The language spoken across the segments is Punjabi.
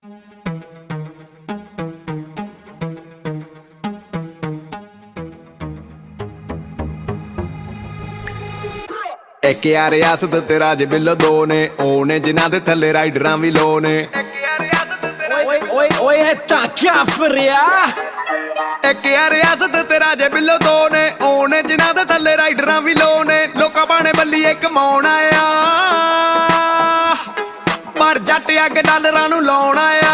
ਇੱਕ ਯਾਰ ਰਿਆਸਤ ਤੇ ਰਾਜੇ ਬਿੱਲੋ ਦੋ ਨੇ, ਉਹ ਨੇ ਜਿਨ੍ਹਾਂ ਦੇ ਥੱਲੇ ਰਾਈਡਰਾਂ ਵੀ ਲੋ ਨੇ। ਓਏ ਤਾਂ ਕਿਆ ਫਰਿਆ। ਇੱਕ ਯਾਰ ਰਿਆਸਤ ਤੇ ਰਾਜੇ ਬਿੱਲੋ ਦੋ ਨੇ, ਉਹ ਨੇ ਜਿਨ੍ਹਾਂ ਦੇ ਥੱਲੇ ਰਾਈਡਰਾਂ ਵੀ ਲੋ ਨੇ। ਲੋਕਾਂ ਬਾਣੇ ਬੱਲੀਏ ਕਮਾਉਣ ਆਇਆ, ਪਰ ਜੱਟ ਅੱਗ ਡਾਲਰਾਂ ਨੂੰ ਲਾਉਣ ਆਇਆ।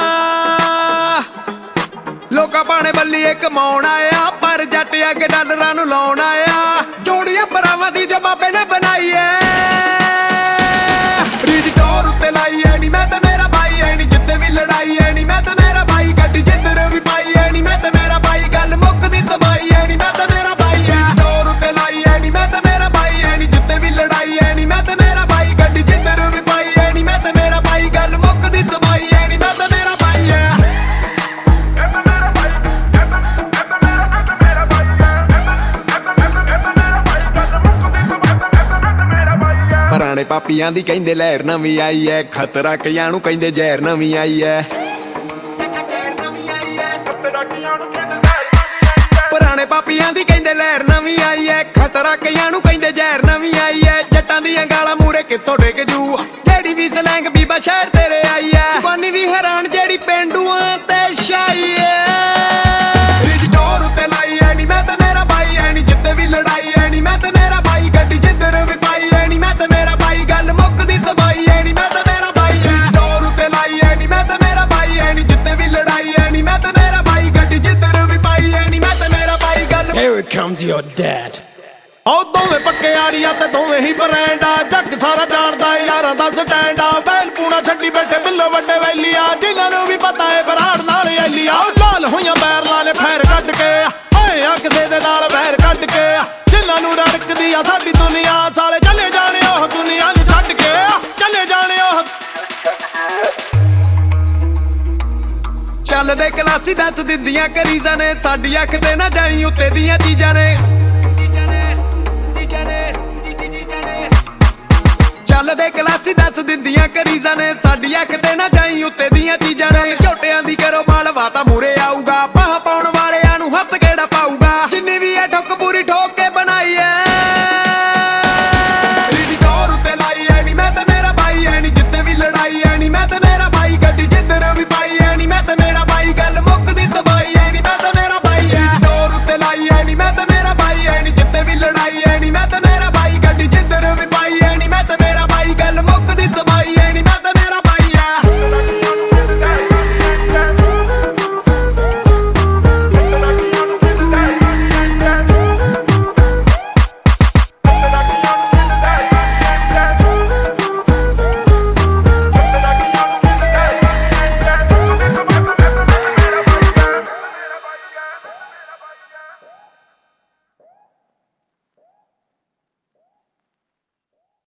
ਲੋਕਾਂ ਬਾਣੇ ਬੱਲੀਏ ਕਮਾਉਣ ਆਇਆ, ਪਰ ਜੱਟ ਅੱਗ ਡਾਲਰਾਂ ਨੂੰ ਲਾਉਣ ਆਇਆ। ਜੋੜੀਆਂ ਭਰਾਵਾਂ ਦੀ ਜੋ ਬਾਬੇ ਨੇ ਬਣਾਈ ਐ, ਰੀਜ ਟੋਰ ਉੱਤੇ ਲਾਈ ਐ ਨੀ ਮੈਂ ਤੇ ਮੇਰਾ ਭਾਈ ਐ ਨੀ, ਜਿੱਥੇ ਵੀ ਲੜਾਈ ਐ ਨੀ ਮੈਂ ਤੇ ਮੇਰਾ ਭਾਈ, ਗੱਡੀ ਜਿੱਧਰ ਵੀ ਪਾਈ ਐ ਨੀ ਮੈਂ ਤੇ ਮੇਰਾ ਭਾਈ, ਗੱਲ ਮੁੱਕਦੀ ਤਬਾਈ ਐ ਨੀ ਮੈਂ ਤੇ ਮੇਰਾ ਭਾਈ ਐ। ਰੀਜ ਟੋਰ ਉੱਤੇ ਲਾਈ ਐ ਨੀ ਮੈਂ ਤੇ ਮੇਰਾ ਭਾਈ ਐ ਨੀ, ਜਿੱਥੇ ਵੀ ਲੜਾਈ ਐ ਨੀ ਮੈਂ ਤੇ ਮੇਰਾ ਭਾਈ, ਗੱਡੀ ਜਿੱਧਰ ਵੀ ਪਾਈ ਐ ਨੀ ਮੈਂ ਤੇ ਮੇਰਾ ਭਾਈ, ਗੱਲ ਮੁੱਕਦੀ ਤਬਾਈ ਐ ਨੀ ਮੈਂ ਤੇ ਮੇਰਾ ਭਾਈ ਐ। ਪੁਰਾਣੇ ਪਾਪੀਆਂ ਦੀ ਕਹਿੰਦੇ ਲਹਿਰ ਨਵੀਂ ਆਈ ਐ, ਖਤਰਾ ਕਈਆਂ ਨੂੰ ਕਹਿੰਦੇ ਜ਼ਹਿਰ ਨਵੀਂ ਆਈ ਐ। ਪੁਰਾਣੇ ਪਾਪੀਆਂ ਦੀ ਕਹਿੰਦੇ ਲਹਿਰ ਨਵੀਂ ਆਈ ਐ, ਖਤਰਾ ਕਈਆਂ ਨੂੰ ਕਹਿੰਦੇ ਜ਼ਹਿਰ ਨਵੀਂ ਆਈ ਐ। ਜੱਟਾਂ ਦੀਆਂ ਗਾਲਾਂ ਮੂਰੇ ਕਿੱਥੋਂ ਡਿੱਗ ਜੂ, ਜਿਹੜੀ ਵੀ ਸਲੈਂਗ ਬੀਬਾ ਸ਼ਹਿਰ ਤੇਰੇ ਆਈ ਐ। ਜ਼ੁਬਾਨੀ ਵੀ ਹੈਰਾਨ ਜਿਹੜੀ ਪੇਂਡੂਆਂ ਤੇ ਛਾਈ ਐ। ਰੀਜ ਟੋਰ ਉੱਤੇ ਲਾਈ ਐ ਨੀ ਮੈਂ ਤੇ ਮੇਰਾ ਭਾਈ ਐ ਨੀ, ਜਿੱਥੇ ਵੀ ਲੜਾਈ ਐ ਨੀ ਮੈਂ ਤੇ ਮੇਰਾ ਭਾਈ, ਗੱਡੀ ਜਿੱਧਰ ਵੀ ਪਾਈ ਐ ਨੀ ਮੈਂ ਤੇ ਮੇਰਾ ਭਾਈ, ਗੱਲ ਮੁੱਕਦੀ ਤਬਾਈ ਐ ਨੀ ਮੈਂ ਤੇ ਮੇਰਾ ਭਾਈ ਐ। ਰੀਜ ਟੋਰ ਉੱਤੇ ਲਾਈ ਐ ਨੀ ਮੈਂ ਤੇ ਮੇਰਾ ਭਾਈ ਐ ਨੀ, ਜਿੱਥੇ ਵੀ ਲੜਾਈ ਐ ਨੀ ਮੈਂ ਤੇ ਮੇਰਾ ਭਾਈ, ਗੱਡੀ ਜਿੱਧਰ ਵੀ ਪਾਈ ਐ ਨੀ ਮੈਂ ਤੇ ਮੇਰਾ ਭਾਈ, ਗੱਲ। Here comes your dad। ਉਹ ਦੋਵੇਂ ਪੱਕੇ ਆੜੀਆਂ ਤੇ ਦੋਵੇਂ ਹੀ ਬਰੈਂਡ ਆ, ਜੱਗ ਸਾਰਾ ਜਾਣਦਾ ਯਾਰਾਂ ਦਾ ਸਟੈਂਡ ਆ। ਬੈਲ ਪੂਣਾ ਛੱਡੀ ਬੈਠੇ ਬਿੱਲੋ ਵੱਡੇ ਵੈਲੀਆ, ਜਿਨ੍ਹਾਂ ਨੂੰ ਵੀ ਪਤਾ ਏ ਬਰਾੜ ਨਾਲ ਐਲੀਆ। ਲਾਲ ਹੋਈਆਂ ਬੈਰਲਾਂ ਨੇ ਫੈਰ ਕੱਢ ਕੇ ਓਏ ਆ ਕਿਸੇ ਦੇ ਨਾਲ ਵੈਰ ਕੱਢ ਕੇ, ਜਿਨ੍ਹਾਂ ਨੂੰ ਰੜਕਦੀ ਆ ਸਾਡੀ ਦੁਨੀਆ, ਸਾਲੇ ਚਲੇ ਜਾਣੇ ਉਹ ਦੁਨੀਆ ਨੂੰ ਛੱਡ ਕੇ, ਚਲੇ ਜਾਣੇ ਉਹ। ਚੱਲਦੇ ਕਲਾਸੀ ਦੱਸ ਦਿੰਦੀਆਂ ਕਰੀਜ਼ਾਂ ਨੇ, ਸਾਡੀ ਅੱਖ ਤੇ ਨਾ ਜਾਈ ਉੱਤੇ ਦੀਆਂ ਚੀਜ਼ਾਂ ਨੇ। ਚੱਲਦੇ ਕਲਾਸੀ ਦੱਸ ਦਿੰਦੀਆਂ ਕਰੀਜ਼ਾਂ ਨੇ, ਸਾਡੀ ਅੱਖ ਤੇ ਨਾ ਜਾਈ ਉੱਤੇ ਦੀਆਂ ਚੀਜ਼ਾਂ ਨੇ। ਝੋਟੇ